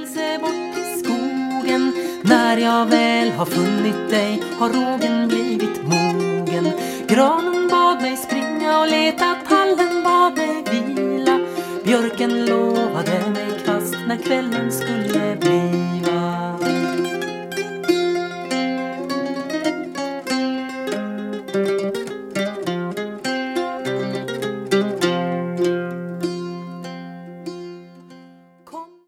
vilse bort i skogen. När jag väl har funnit dig har rågen blivit mogen. Granen bad mig springa och leta, tallen bad mig vila. Björken lovade mig kvast när kvällen skulle bli.